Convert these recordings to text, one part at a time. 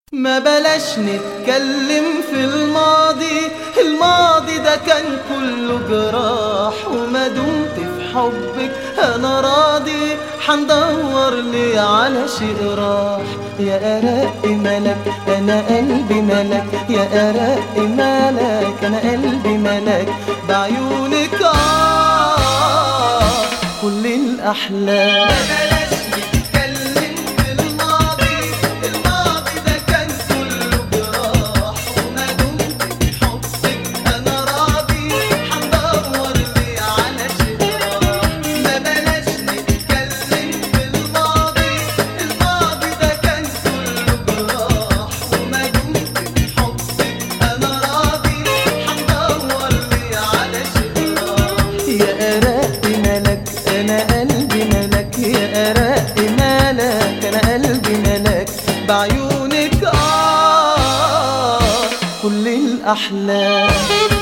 ما بلاش نتكلم في الماضي، الماضي ده كان كله جراح، وما دمت في حبك انا راضي، حندور لي على شيء راح. يا أرق ملك انا قلبي ملك، يا أرق ملك انا قلبي ملك، بعيونك كل الأحلام. بعيونك كل الأحلام.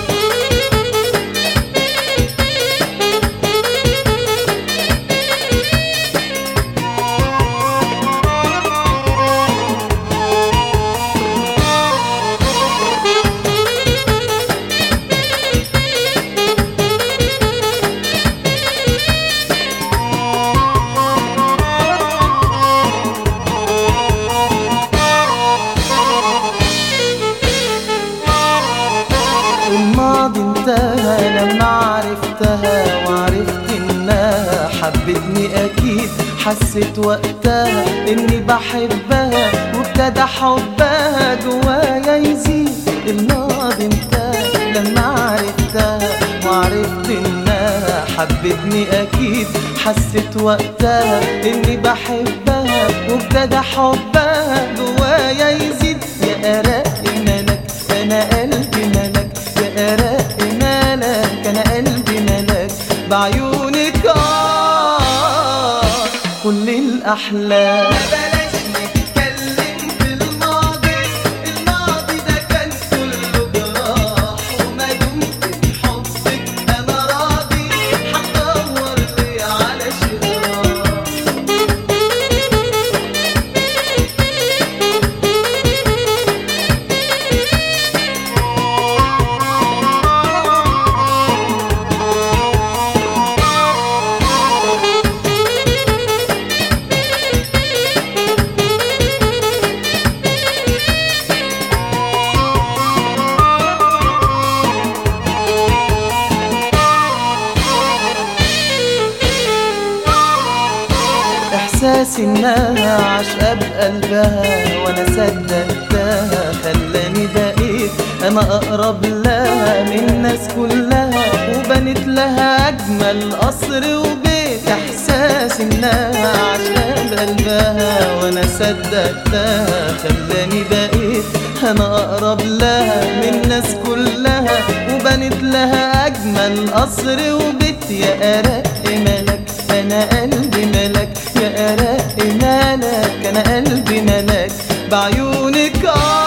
الماضي انتهى لما عرفتها، وعرفت انها حبتني اكيد، حسيت وقتها اني بحبها، وابتدى حبها جوايا يزيد. الماضي انتهى لما عرفتها، وعرفت انها حبتني اكيد، حسيت وقتها اني بحبها، وابتدى حبها جوايا يزيد. يا أرق ملك انا قلبي ملك، يا أرق ملك انا قلبي ملك، بعيونك كل الأحلام. إحساس إنها عشقة بقلبها وأنا صدقتها، خلاني بقيت أنا أقرب لها من الناس كلها، وبنت لها أجمل قصر وبيت. إحساس إنها عشقة بقلبها وأنا صدقتها، خلاني بقيت أنا أقرب لها من الناس كلها، وبنت لها أجمل قصر وبيت. يا أرق ملك أنا قلبي ملك، يا أرق ملك أنا قلبي ملك، بعيونك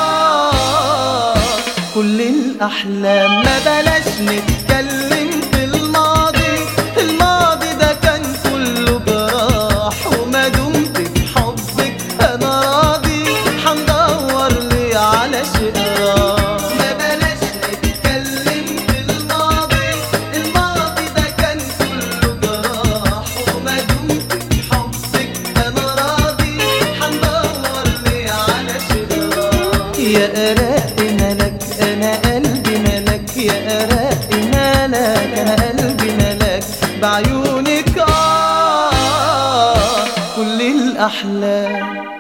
كل الأحلام. ما بلاش نتكلم في الماضي، الماضي ده كان كله جراح، وما دمت في حبك أنا راضي، حندور لي على شيء راح. يا أرق ملك أنا قلبي ملك، يا أرق ملك أنا قلبي ملك، بعيونك كل الأحلام.